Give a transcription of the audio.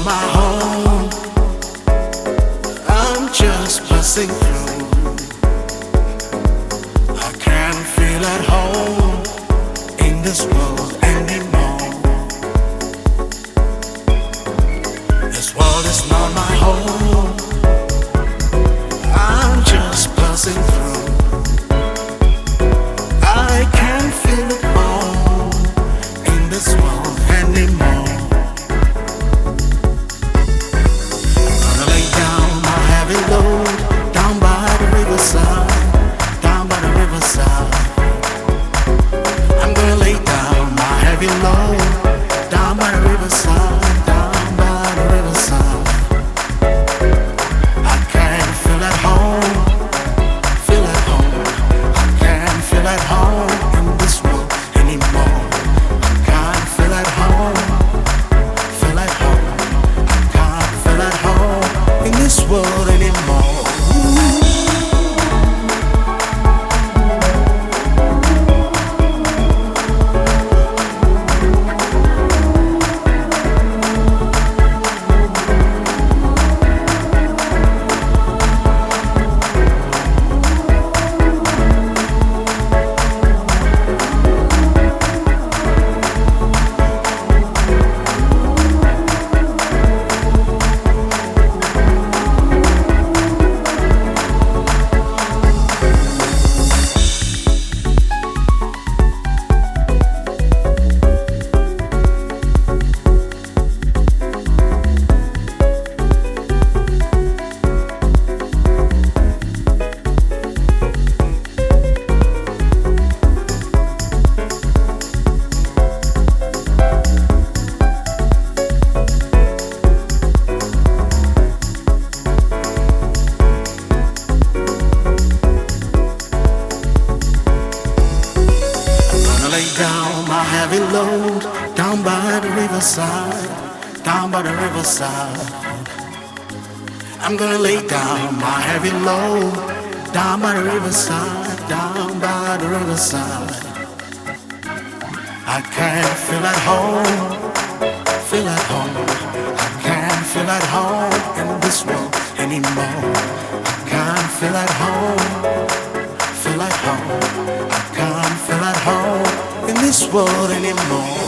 not my home. I'm just passing through. I can't feel at home in this world anymore. This world is not my home. I'm just passing through. I can't feel at home in this world anymore. Down by the riverside, down by the riverside. I'm gonna lay down my heavy load, down by the riverside, down by the riverside. I can't feel at home, feel at home. I can't feel at home in this world anymore. I can't feel at home, feel at home. I can't feel at home in this world anymore. Down my heavy load, down by the riverside, down by the riverside. I'm gonna lay down my heavy load, down by the riverside, down by the riverside. I can't feel at home, feel at home. I can't feel at home in this world anymore. I can't feel at home, feel at home. I can't feel at home in this world anymore.